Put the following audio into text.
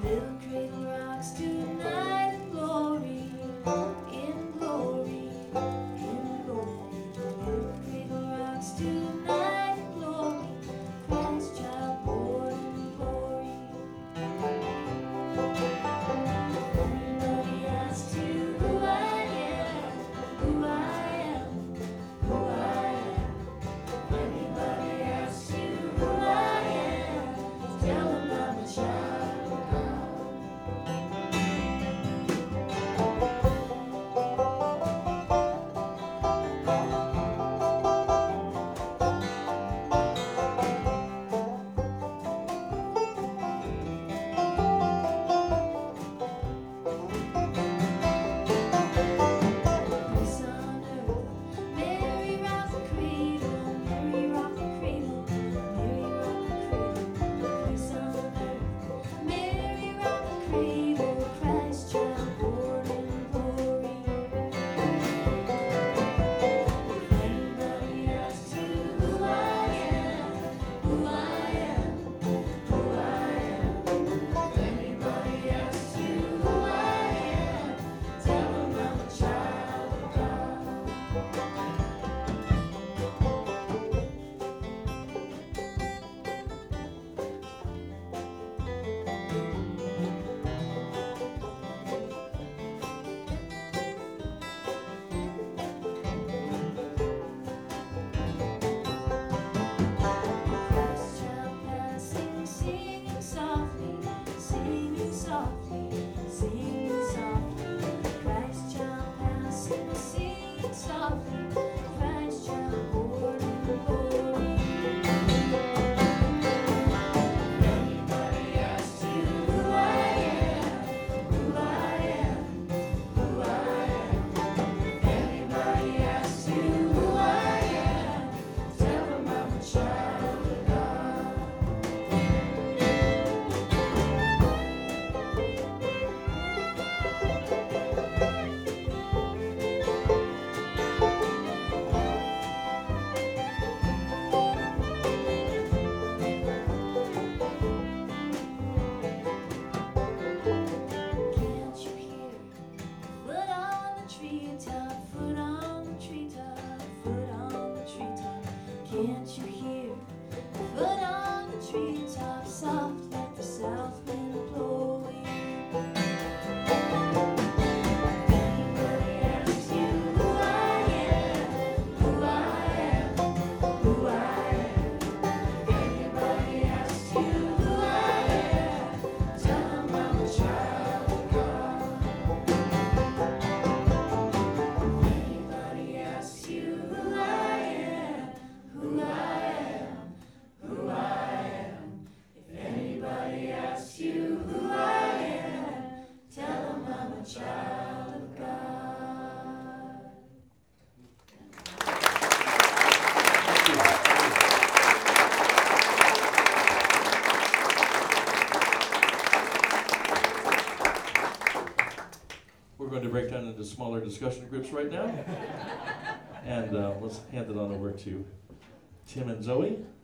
Little cradle rocks tonight in glory, in glory, in glory. Little cradle rocks tonight in glory, Christ child born in glory. Everybody asks you who I am, who I am, who I am. Everybody asks you who I am, tell them I'm a child of God. Peace on earth, Mary rock the cradle, Mary rock the cradle, Mary rock the cradle. Peace on earth, Mary rock the cradle, Christ child born in glory. If anybody asks you who I am, who I am, who I am. If anybody asks you who I am, tell them I'm a child of God. Christ child passing, singing softly, singing softly, singing softly. Christ child passing, singing softly, Christ child born in glory. Anybody asks you who I am, who I am, who I am. Anybody asks you who I am, tell them I'm a child of God. Can't you hear? Foot on the treetop, foot on the treetop, foot on the treetop. Can't you hear? Foot on the treetop, soft like the south wind blowing. Anybody asks you who I am, who I am, who I am. Anybody asks you who I am, tell them I'm a child of God. Anybody asks you who I am, who I am, who I am. If anybody asks you who I am, tell them I'm a child of God. We're going to break down into smaller discussion groups right now. And let's hand it on over to Tim and Zoe.